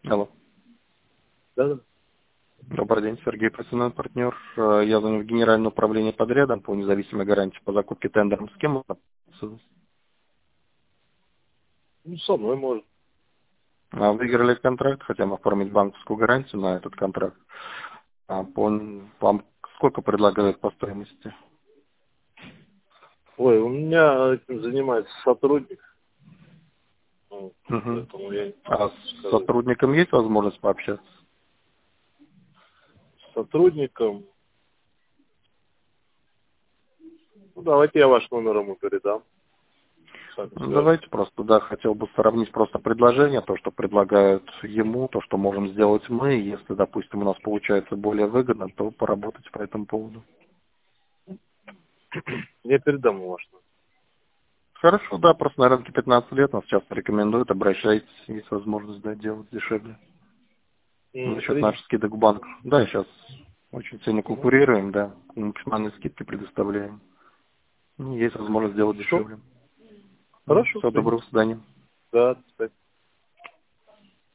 Алло. Да. Добрый день, Сергей, профессиональный партнер. Я звоню в Генеральное управление подрядом по независимой гарантии по закупке тендером. С кем можно связаться? Ну, со мной может. Выиграли контракт, хотим оформить банковскую гарантию на этот контракт. Вам сколько предлагают по стоимости? Ой, у меня этим занимается сотрудник. Вот, Угу. поэтому я не А могу с сказать. сотрудником есть возможность пообщаться? С сотрудником. Ну, давайте я ваш номер ему передам. Сами свяжутся. Давайте просто, хотел бы сравнить просто предложение, то, что предлагают ему, то, что можем сделать мы. Если, допустим, у нас получается более выгодно, то поработать по этому поводу. Я передам ему ваш номер. Хорошо, да, просто на рынке 15 лет, нас часто рекомендуют, обращайтесь, есть возможность, делать дешевле. За счет Принято. наших скидок в банк. Да, сейчас очень сильно Угу. конкурируем, максимальные скидки предоставляем. Есть возможность сделать Хорошо. дешевле. Хорошо, Всего доброго, принято. до свидания. Да, кстати.